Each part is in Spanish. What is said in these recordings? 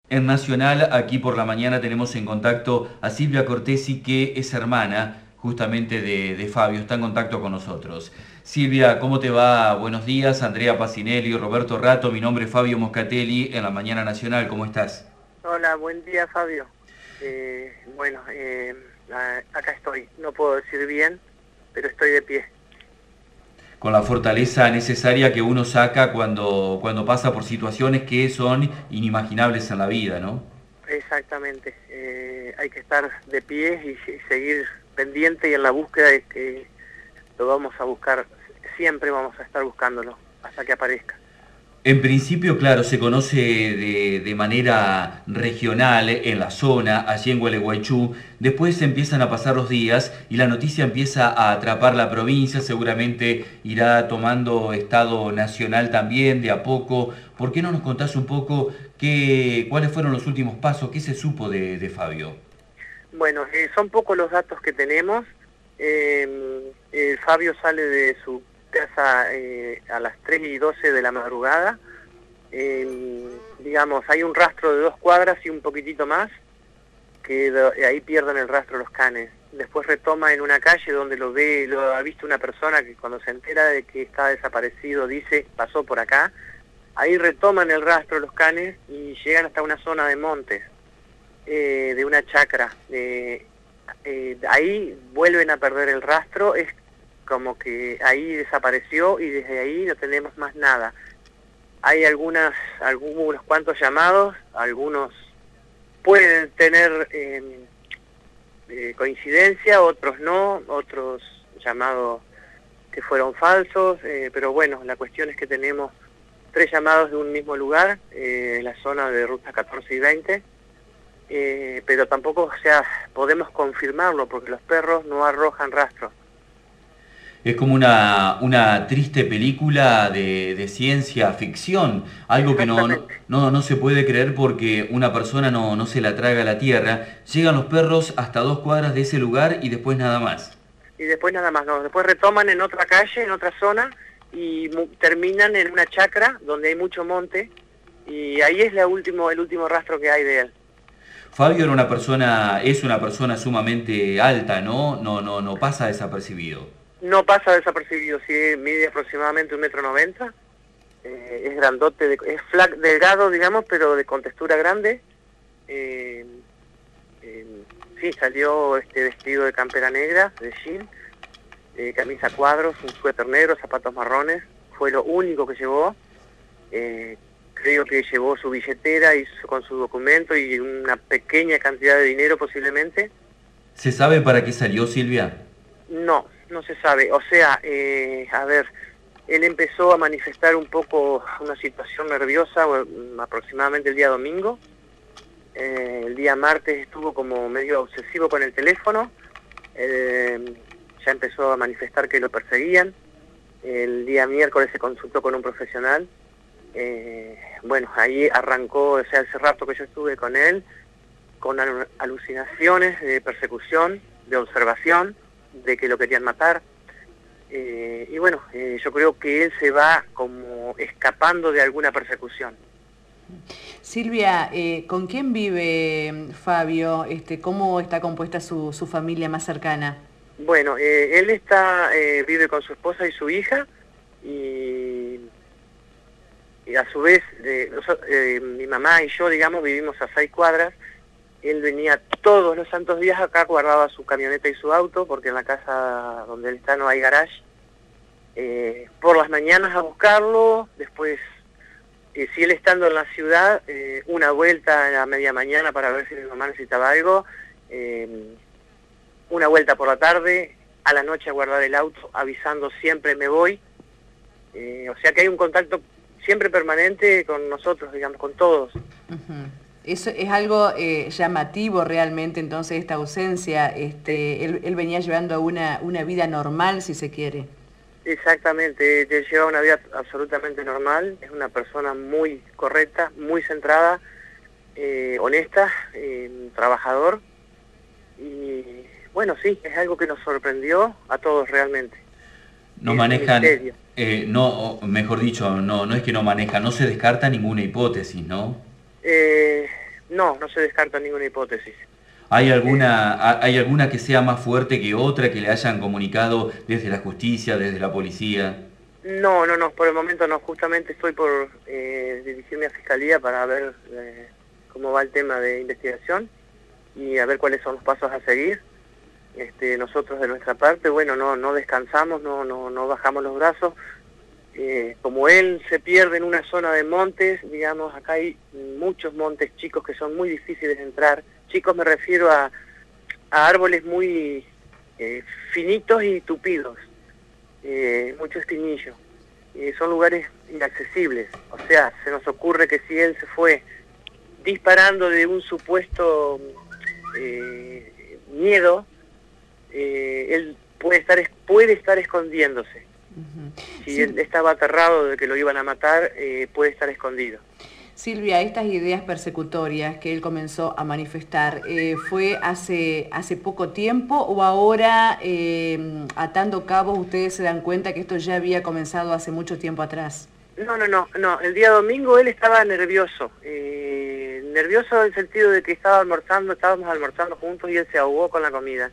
En Nacional, aquí por la mañana, tenemos en contacto a Silvia Cortesi, que es hermana justamente de Fabio, está en contacto con nosotros. Silvia, ¿cómo te va? Buenos días, Andrea Pacinelli, Roberto Rato, mi nombre es Fabio Moscatelli, en la Mañana Nacional, ¿cómo estás? Hola, buen día Fabio. Acá estoy. No puedo decir bien, pero estoy de pie. Con la fortaleza necesaria que uno saca cuando pasa por situaciones que son inimaginables en la vida, ¿no? Exactamente. Hay que estar de pie y seguir pendiente y en la búsqueda de que lo vamos a buscar. Siempre vamos a estar buscándolo hasta que aparezca. En principio, claro, se conoce de manera regional en la zona, allí en Gualeguaychú. Después empiezan a pasar los días y la noticia empieza a atrapar la provincia. Seguramente irá tomando estado nacional también de a poco. ¿Por qué no nos contás un poco cuáles fueron los últimos pasos? ¿Qué se supo de Fabio? Bueno, son pocos los datos que tenemos. Fabio sale de su casa a las 3:12 de la madrugada. Digamos, hay un rastro de 2 cuadras y un poquitito más, que ahí pierden el rastro los canes. Después retoma en una calle donde lo ha visto una persona que cuando se entera de que está desaparecido dice, pasó por acá. Ahí retoman el rastro los canes y llegan hasta una zona de montes, de una chacra. Ahí vuelven a perder el rastro, es como que ahí desapareció y desde ahí no tenemos más nada. Hay algunos cuantos llamados, algunos pueden tener coincidencia, otros no, otros llamados que fueron falsos, pero bueno, la cuestión es que tenemos 3 llamados de un mismo lugar, en la zona de rutas 14 y 20, pero tampoco, o sea, podemos confirmarlo porque los perros no arrojan rastro. Es como una triste película de ciencia ficción, algo que Exactamente. no se puede creer porque una persona no se la traga a la tierra. Llegan los perros hasta 2 cuadras de ese lugar y después nada más. Y después nada más, no, después retoman en otra calle, en otra zona, y terminan en una chacra donde hay mucho monte, y ahí es el último rastro que hay de él. Fabio es una persona sumamente alta, ¿no? No pasa desapercibido. No pasa desapercibido, sí, mide aproximadamente 1,90 m, es grandote, delgado, digamos, pero de contextura grande. Eh, eh, sí, salió vestido de campera negra, de jean, camisa a cuadros, un suéter negro, zapatos marrones, fue lo único que llevó. Creo que llevó su billetera con su documento y una pequeña cantidad de dinero posiblemente. ¿Se sabe para qué salió Silvia? No, no se sabe. O sea, a ver, él empezó a manifestar un poco una situación nerviosa aproximadamente el día domingo. El día martes estuvo como medio obsesivo con el teléfono. Ya empezó a manifestar que lo perseguían. El día miércoles se consultó con un profesional. Bueno, ahí arrancó, o sea, ese rato que yo estuve con él, con alucinaciones de persecución, de observación, de que lo querían matar. Y bueno, yo creo que él se va como escapando de alguna persecución. Silvia, ¿con quién vive Fabio? ¿Cómo está compuesta su familia más cercana? Bueno, él vive con su esposa y su hija, y a su vez mi mamá y yo, digamos, vivimos a 6 cuadras. Él venía todos los santos días acá, guardaba su camioneta y su auto, porque en la casa donde él está no hay garage. Por las mañanas a buscarlo, después, si él estando en la ciudad, una vuelta a media mañana para ver si mi mamá necesitaba algo, una vuelta por la tarde, a la noche a guardar el auto, avisando siempre me voy. O sea que hay un contacto siempre permanente con nosotros, digamos, con todos. Ujú. Eso es algo llamativo realmente, entonces, esta ausencia. Él venía llevando una vida normal, si se quiere. Exactamente, él lleva una vida absolutamente normal, es una persona muy correcta, muy centrada, honesta, trabajador, y bueno, sí, es algo que nos sorprendió a todos realmente. No Es un manejan, misterio. no, mejor dicho, no es que no manejan, no se descarta ninguna hipótesis, ¿no? Eh, no se descarta ninguna hipótesis. ¿Hay alguna que sea más fuerte que otra que le hayan comunicado desde la justicia, desde la policía? No, por el momento no. Justamente estoy por dirigirme a Fiscalía para ver cómo va el tema de investigación y a ver cuáles son los pasos a seguir. Nosotros de nuestra parte, bueno, no descansamos, no bajamos los brazos. Como él se pierde en una zona de montes, digamos, acá hay muchos montes chicos que son muy difíciles de entrar. Chicos me refiero a árboles muy finitos y tupidos, mucho espinillo. Son lugares inaccesibles. O sea, se nos ocurre que si él se fue disparando de un supuesto miedo, él puede estar escondiéndose. Si Sí. él estaba aterrado de que lo iban a matar, puede estar escondido. Silvia, estas ideas persecutorias que él comenzó a manifestar, ¿fue hace poco tiempo o ahora, atando cabos, ustedes se dan cuenta que esto ya había comenzado hace mucho tiempo atrás? No. El día domingo él estaba nervioso. Nervioso en el sentido de que estábamos almorzando juntos y él se ahogó con la comida.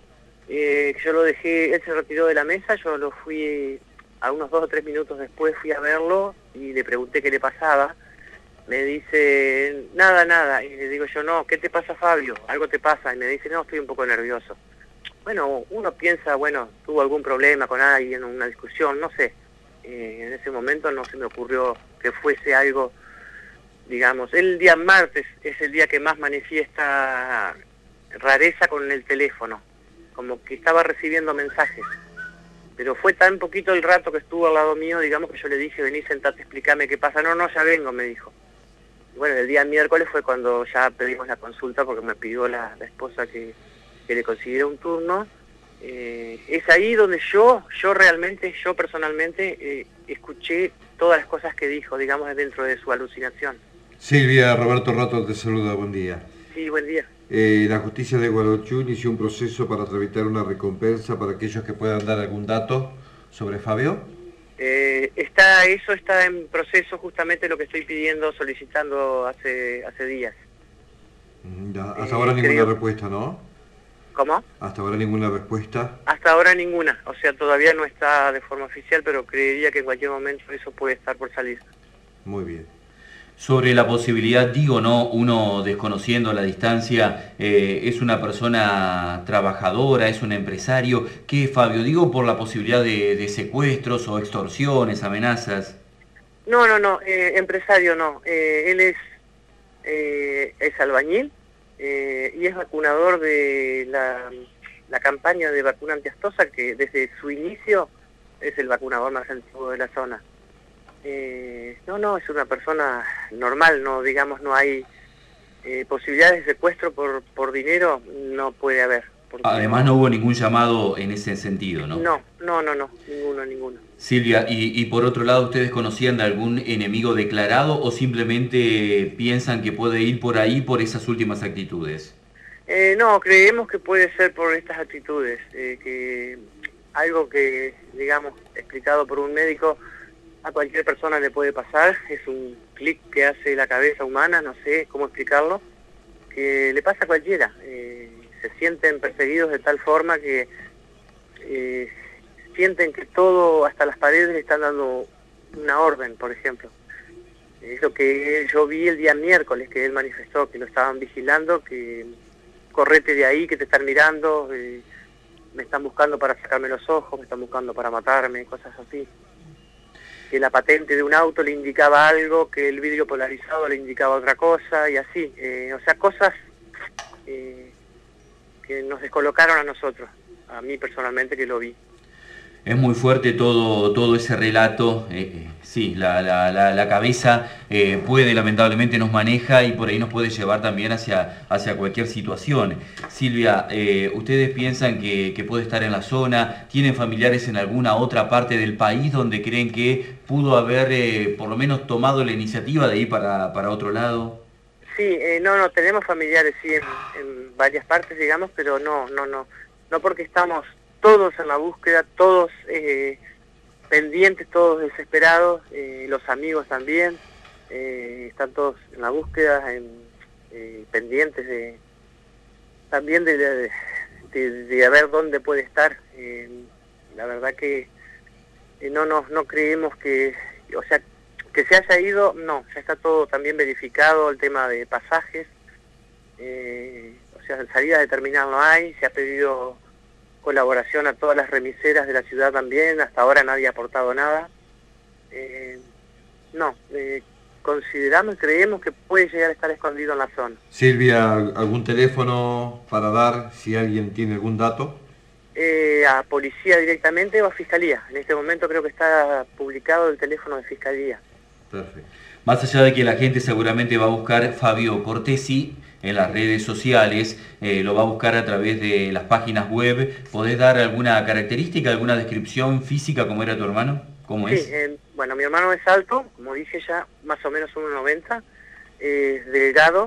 Yo lo dejé, él se retiró de la mesa, yo lo fui, a unos 2 o 3 minutos después fui a verlo y le pregunté qué le pasaba. Me dice, nada, y le digo yo, no, ¿qué te pasa, Fabio? Algo te pasa, y me dice, no, estoy un poco nervioso. Bueno, uno piensa, bueno, tuvo algún problema con alguien, una discusión, no sé. En ese momento no se me ocurrió que fuese algo, digamos, el día martes es el día que más manifiesta rareza con el teléfono, como que estaba recibiendo mensajes. Pero fue tan poquito el rato que estuvo al lado mío, digamos, que yo le dije, vení, sentate, explícame qué pasa. No, ya vengo, me dijo. Y bueno, el día miércoles fue cuando ya pedimos la consulta porque me pidió la esposa que le consiguiera un turno. Es ahí donde yo personalmente escuché todas las cosas que dijo, digamos, dentro de su alucinación. Silvia, Roberto Rato te saluda, buen día. Sí, buen día. La justicia de Gualeguaychú inició un proceso para tramitar una recompensa para aquellos que puedan dar algún dato sobre Fabio. Eso está en proceso, justamente lo que estoy pidiendo, solicitando hace días. Hasta ahora ninguna respuesta, ¿no? ¿Cómo? Hasta ahora ninguna respuesta. Hasta ahora ninguna, o sea, todavía no está de forma oficial, pero creería que en cualquier momento eso puede estar por salir. Muy bien. Sobre la posibilidad, digo, ¿no? Uno desconociendo la distancia, es una persona trabajadora, es un empresario. ¿Qué, Fabio? Digo por la posibilidad de secuestros o extorsiones, amenazas. No, empresario no. Él es albañil y es vacunador de la campaña de vacuna antiaftosa, que desde su inicio es el vacunador más antiguo de la zona. Es una persona normal, no, digamos, no hay posibilidades de secuestro por dinero, no puede haber. Además no hubo ningún llamado en ese sentido, ¿no? No, ninguno. Silvia, y por otro lado, ¿ustedes conocían de algún enemigo declarado o simplemente piensan que puede ir por ahí por esas últimas actitudes? No, creemos que puede ser por estas actitudes, que algo que, digamos, explicado por un médico, a cualquier persona le puede pasar, es un clic que hace la cabeza humana, no sé cómo explicarlo, que le pasa a cualquiera. Se sienten perseguidos de tal forma que sienten que todo, hasta las paredes, le están dando una orden, por ejemplo. Es lo que yo vi el día miércoles, que él manifestó, que lo estaban vigilando, que correte de ahí, que te están mirando, me están buscando para sacarme los ojos, me están buscando para matarme, cosas así. Que la patente de un auto le indicaba algo, que el vidrio polarizado le indicaba otra cosa, y así. O sea, cosas que nos descolocaron a nosotros, a mí personalmente que lo vi. Es muy fuerte todo ese relato. Sí, la cabeza puede, lamentablemente nos maneja y por ahí nos puede llevar también hacia cualquier situación. Silvia, ¿ustedes piensan que puede estar en la zona? ¿Tienen familiares en alguna otra parte del país donde creen que pudo haber por lo menos tomado la iniciativa de ir para otro lado? Sí, tenemos familiares, sí, en varias partes, digamos, pero no porque estamos todos en la búsqueda, todos pendientes, todos desesperados, los amigos también, están todos en la búsqueda, pendientes también de ver dónde puede estar. La verdad que no creemos que, o sea, que se haya ido, no, ya está todo también verificado, el tema de pasajes, o sea, salida de terminal no hay, se ha pedido colaboración a todas las remiseras de la ciudad también, hasta ahora nadie ha aportado nada. Consideramos, creemos que puede llegar a estar escondido en la zona. Silvia, ¿algún teléfono para dar si alguien tiene algún dato? A policía directamente o a fiscalía. En este momento creo que está publicado el teléfono de fiscalía. Perfecto. Más allá de que la gente seguramente va a buscar Fabio Cortesi en las redes sociales, lo va a buscar a través de las páginas web, ¿podés dar alguna característica, alguna descripción física como era tu hermano? ¿Cómo es? Sí, bueno, mi hermano es alto, como dije ya, más o menos 1,90, delgado,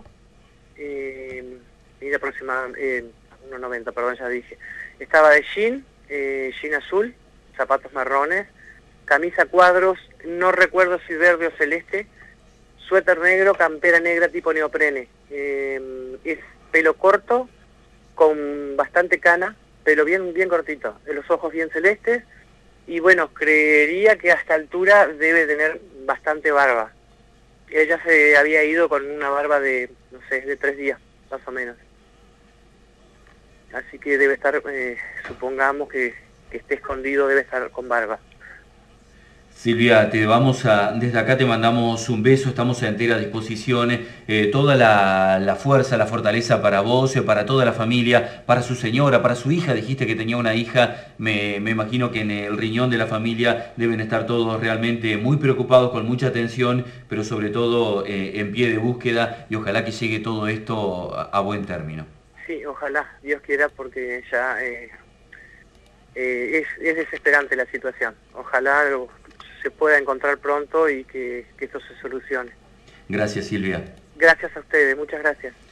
mide aproximadamente 1,90, perdón, ya dije. Estaba de jean azul, zapatos marrones, camisa cuadros, no recuerdo si verde o celeste, suéter negro, campera negra tipo neoprene. Es pelo corto, con bastante cana, pelo bien cortito, los ojos bien celestes, y bueno, creería que a esta altura debe tener bastante barba. Ella se había ido con una barba de, no sé, de 3 días, más o menos. Así que debe estar, supongamos que esté escondido, debe estar con barba. Silvia, desde acá te mandamos un beso, estamos a entera disposición, toda la fuerza, la fortaleza para vos, para toda la familia, para su señora, para su hija, dijiste que tenía una hija, me imagino que en el riñón de la familia deben estar todos realmente muy preocupados, con mucha atención, pero sobre todo en pie de búsqueda, y ojalá que llegue todo esto a buen término. Sí, ojalá, Dios quiera, porque ya es desesperante la situación. Ojalá se pueda encontrar pronto y que esto se solucione. Gracias, Silvia. Gracias a ustedes, muchas gracias.